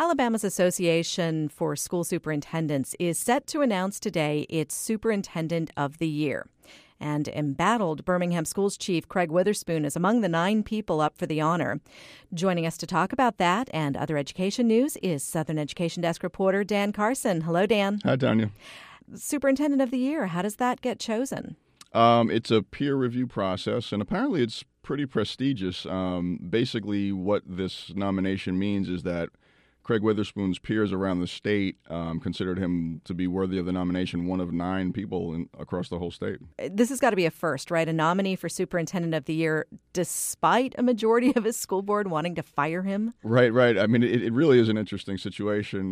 Alabama's Association for School Superintendents is set to announce today its Superintendent of the Year. And embattled Birmingham Schools Chief Craig Witherspoon is among the 9 people up for the honor. Joining us to talk about that and other education news is Southern Education Desk reporter Dan Carson. Hello, Dan. Hi, Tanya. Superintendent of the Year, how does that get chosen? It's a peer review process, and apparently it's pretty prestigious. Basically, what this nomination means is that Craig Witherspoon's peers around the state considered him to be worthy of the nomination, one of 9 people across the whole state. This has got to be a first, right? A nominee for Superintendent of the Year, despite a majority of his school board wanting to fire him? Right. I mean, it really is an interesting situation.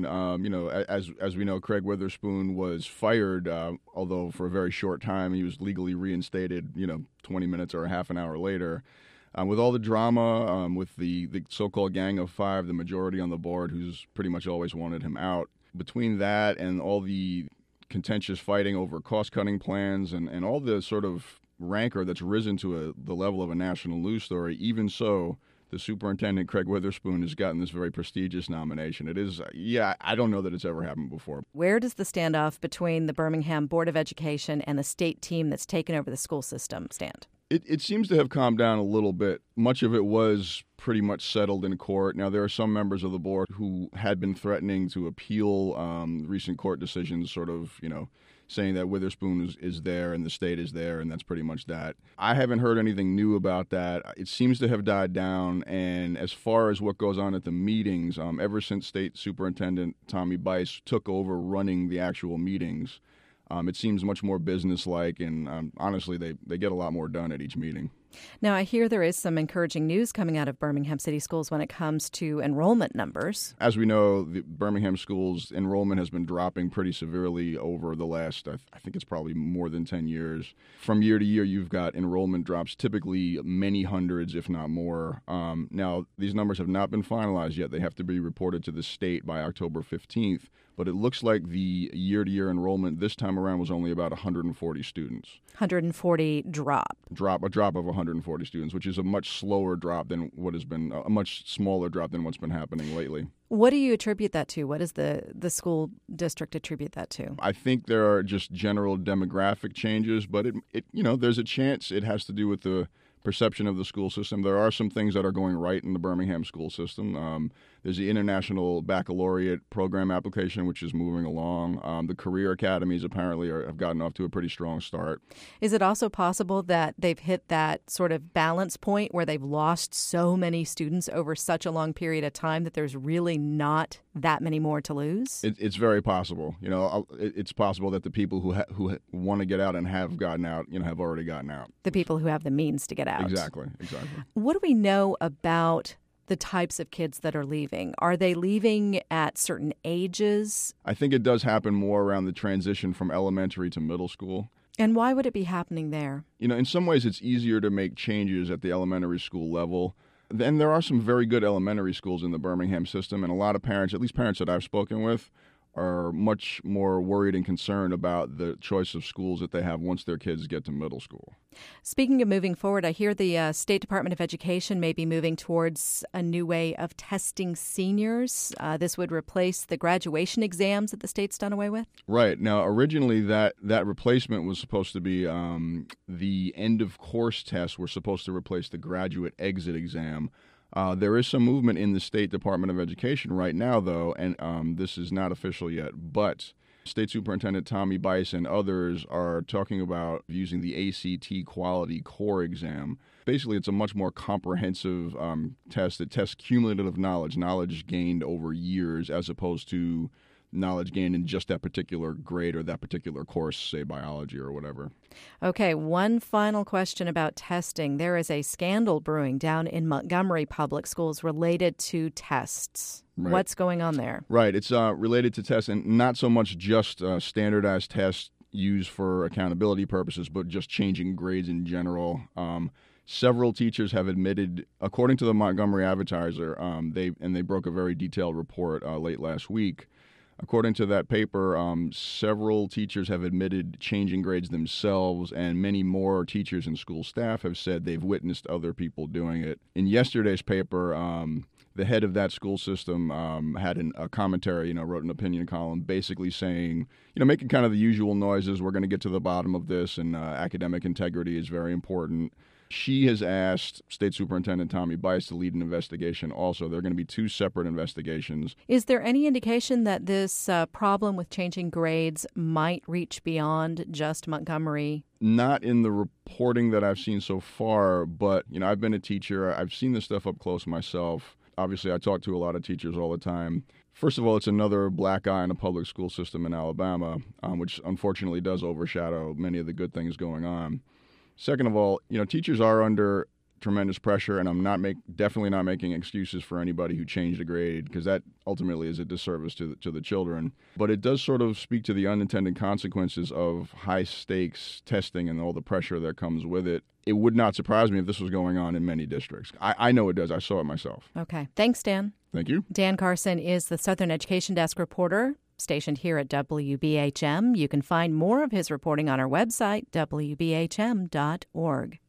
As we know, Craig Witherspoon was fired, although for a very short time. He was legally reinstated, 20 minutes or a half an hour later. With all the drama, with the so-called Gang of Five, the majority on the board who's pretty much always wanted him out, between that and all the contentious fighting over cost-cutting plans and all the sort of rancor that's risen to the level of a national news story, even so, the superintendent, Craig Witherspoon, has gotten this very prestigious nomination. It is, I don't know that it's ever happened before. Where does the standoff between the Birmingham Board of Education and the state team that's taken over the school system stand? It seems to have calmed down a little bit. Much of it was pretty much settled in court. Now, there are some members of the board who had been threatening to appeal recent court decisions, sort of, saying that Witherspoon is there and the state is there, and that's pretty much that. I haven't heard anything new about that. It seems to have died down, and as far as what goes on at the meetings, ever since State Superintendent Tommy Bice took over running the actual meetings, it seems much more businesslike, and honestly, they get a lot more done at each meeting. Now, I hear there is some encouraging news coming out of Birmingham City Schools when it comes to enrollment numbers. As we know, the Birmingham Schools enrollment has been dropping pretty severely over the last, I think it's probably more than 10 years. From year to year, you've got enrollment drops, typically many hundreds, if not more. Now, these numbers have not been finalized yet. They have to be reported to the state by October 15th. But it looks like the year-to-year enrollment this time around was only about 140 students. 140 drop. A drop of 140 students, which is a much slower drop than what has been, a much smaller drop than what's been happening lately. What do you attribute that to? What does the school district attribute that to? I think there are just general demographic changes, but there's a chance it has to do with the perception of the school system. There are some things that are going right in the Birmingham school system. There's the International Baccalaureate program application, which is moving along. The career academies apparently have gotten off to a pretty strong start. Is it also possible that they've hit that sort of balance point where they've lost so many students over such a long period of time that there's really not that many more to lose? It's very possible. It's possible that the people who want to get out and have gotten out, have already gotten out. The people who have the means to get out. Exactly. What do we know about the types of kids that are leaving? Are they leaving at certain ages? I think it does happen more around the transition from elementary to middle school. And why would it be happening there? In some ways it's easier to make changes at the elementary school level. And there are some very good elementary schools in the Birmingham system, and a lot of parents, at least parents that I've spoken with, are much more worried and concerned about the choice of schools that they have once their kids get to middle school. Speaking of moving forward, I hear the State Department of Education may be moving towards a new way of testing seniors. This would replace the graduation exams that the state's done away with? Right. Now, originally that replacement was supposed to be the end-of-course tests were supposed to replace the graduate exit exam. There is some movement in the State Department of Education right now, though, and this is not official yet, but State Superintendent Tommy Bice and others are talking about using the ACT Quality Core exam. Basically, it's a much more comprehensive test that tests cumulative knowledge gained over years, as opposed to knowledge gained in just that particular grade or that particular course, say biology or whatever. Okay, one final question about testing. There is a scandal brewing down in Montgomery Public Schools related to tests. Right. What's going on there? Right, it's related to tests, and not so much just standardized tests used for accountability purposes, but just changing grades in general. Several teachers have admitted, according to the Montgomery Advertiser, they broke a very detailed report late last week. According to that paper, several teachers have admitted changing grades themselves, and many more teachers and school staff have said they've witnessed other people doing it. In yesterday's paper, the head of that school system had a commentary, wrote an opinion column basically saying, making kind of the usual noises, we're going to get to the bottom of this, and academic integrity is very important. She has asked State Superintendent Tommy Bice to lead an investigation also. There are going to be 2 separate investigations. Is there any indication that this problem with changing grades might reach beyond just Montgomery? Not in the reporting that I've seen so far, but, I've been a teacher. I've seen this stuff up close myself. Obviously, I talk to a lot of teachers all the time. First of all, it's another black eye in the public school system in Alabama, which unfortunately does overshadow many of the good things going on. Second of all, teachers are under tremendous pressure, and I'm definitely not making excuses for anybody who changed a grade, because that ultimately is a disservice to the children. But it does sort of speak to the unintended consequences of high stakes testing and all the pressure that comes with it. It would not surprise me if this was going on in many districts. I know it does. I saw it myself. Okay. Thanks, Dan. Thank you. Dan Carson is the Southern Education Desk reporter stationed here at WBHM. You can find more of his reporting on our website, WBHM.org.